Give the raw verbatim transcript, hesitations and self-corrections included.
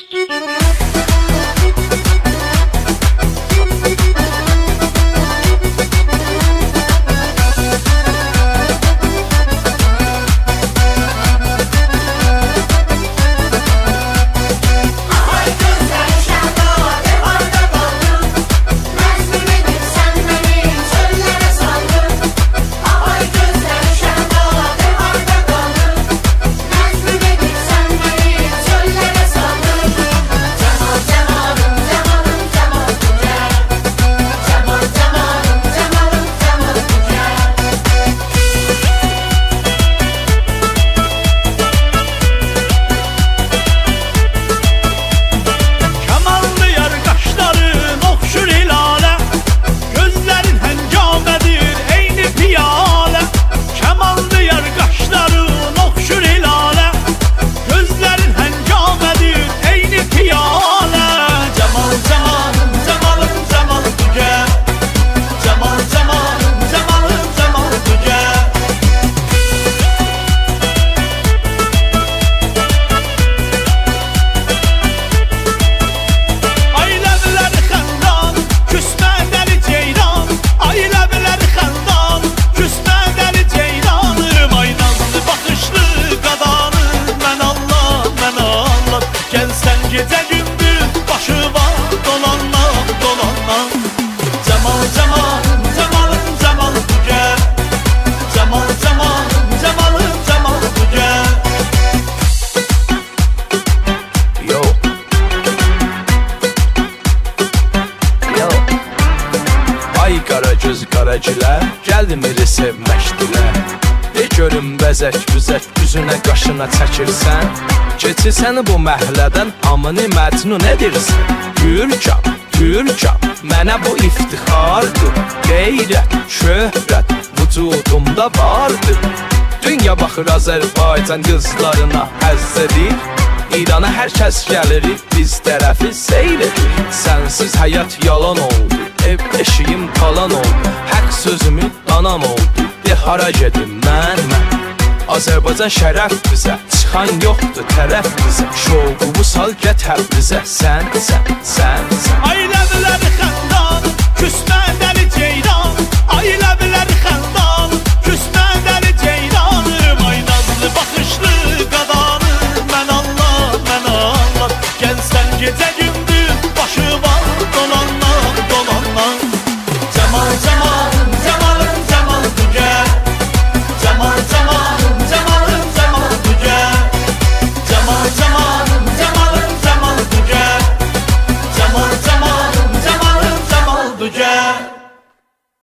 Qaragilər, gəldimiri sevməkdilər. De görüm bəzək büzək üzünə qaşına çəkirsən. Keçirsən bu məhlədən hamını məcnun edirsən. Gürkab, gürkab, mənə bu iftixardır. Qeyrət, şöhrət, vücudumda vardır. Dünya baxır Azərbaycan qızlarına həzz edir. İrana hər kəs gəlir, biz tərəfi seyr edir. Sənsiz həyat yalan oldu, ev eşiyim talan oldu. Haqq sözümü anam oldu, de hara gedim mən, mən. Azərbaycan şərəf bizə, çıxan yoxdur tərəf bizə. Şoğubu sal gətər bizə, sən, sən, sən, sən. Ailəvləri xəndan, küsmədəli ceyran. Ailəvləri xəndan, küsmədəli ceyranım. Ay nazlı baxışlı qadanı, mən Allah, mən Allah. Gəlsən gecə gündüz, başı var dolanlar, dolanlar. Cemal, cemalım, cemalım, cemal düge. Cemal, cemalım, cemalım, cemal düge. Cemal, cemalım, cemalım, cemal düge. Cemal, cemalım, cemalım, cemal düge.